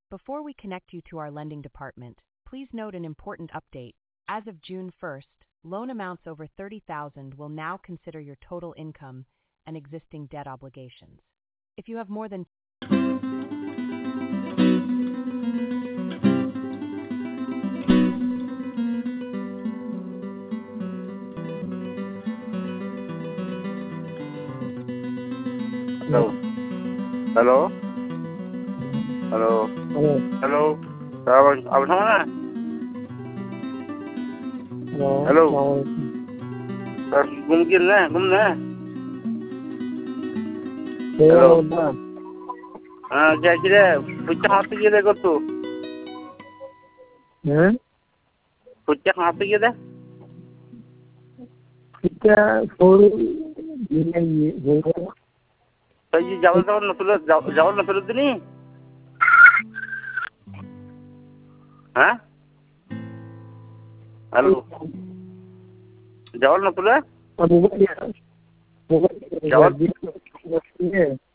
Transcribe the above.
Before we connect you to our lending department, please note an important update. As of June 1st, loan amounts over $30,000 will now consider your total income and existing debt obligations. If you have more than Hello. Hello. Hello. Hello. Abang mana? Hello. Mungkin lah, Hello. Kira pucang hati kita kau tu. Pucang hati kita. Kita full ini Saya jawab na sulit ni. Hah? Halo. Jawab na sulit? Jawab